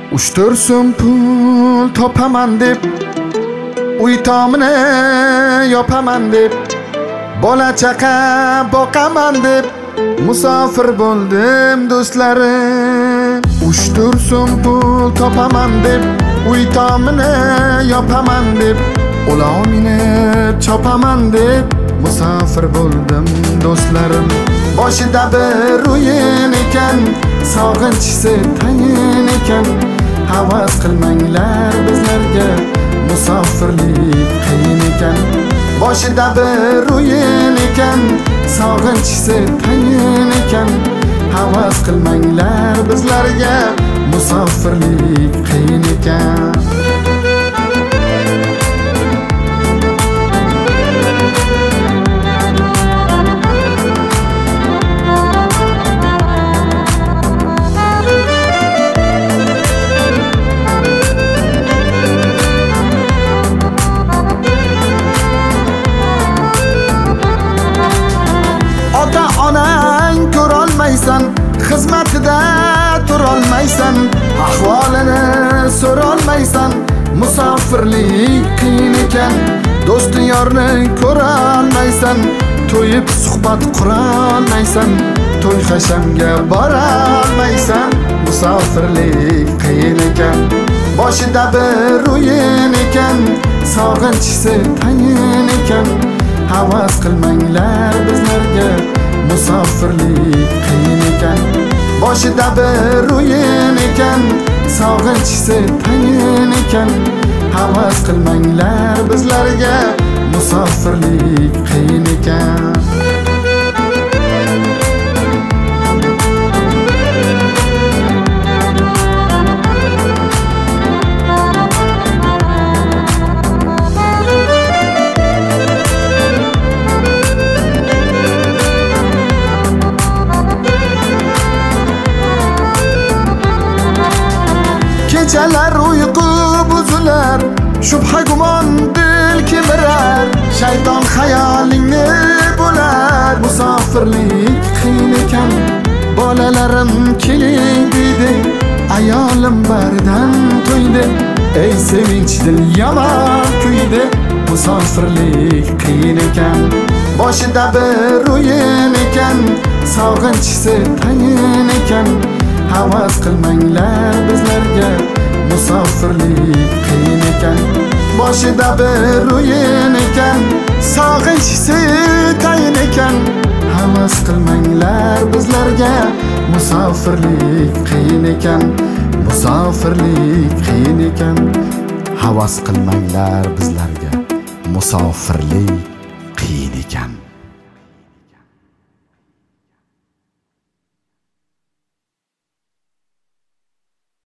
3-4 so'm pul topaman deb uy tomini yopaman deb bola chaqa boqaman deb musofir bo'ldim do'stlarim. 3-4 so'm pul topaman deb uy tomini yopaman deb ulov minib chopaman deb musofir bo'ldim do'stlarim. Boshida bir o'yin ekan, sog'inchisi tayin ekan. Havas qilmanglar bizlarga, musofirlik qiyin ekan. Boshida bir o'yin ekan, sog'inchisi tayin ekan. Havas qilmanglar bizlarga, musofirlik qiyin ekan. Ota-onang ko'rolmaysan, xizmatida turolmaysan, ahvolini so'rolmaysan, musofirlik qiyin ekan. Do'st yorni ko'rolmaysan, to'yib suhbat qurolmaysan, to'y hashamga borolmaysan, musofirlik qiyin ekan. Boshida bir o'yin ekan, sog'inchisi tayin ekan. Havas qilmanglar bizlarga, musofirlik qiyin ekan. Boshida bir o'yin ekan, sog'inchisi tayin ekan. Havas qilmanglar bizlarga, musofirlik qiyin ekan. Kechalar uyqu buzilar, shubha gumon dil kemirar, shayton xayolingni bo'lar. Musofirlik qiyin ekan, bolalarim keling deydi, ayolim baridan to'ydi, ey sevinch dil yomon kuydi. Musofirlik qiyin ekan. Boshida bir o'yin ekan, sog'inchisi tayin ekan. Havas qilmanglar bizlarga, musofirlik qiyin ekan. Boshida bir o'yin ekan, sog'inchisi tayin ekan. Havas qilmanglar bizlarga, musofirlik qiyin ekan. Musofirlik qiyin ekan. Havas qilmanglar bizlarga, musofirlik qiyin ekan.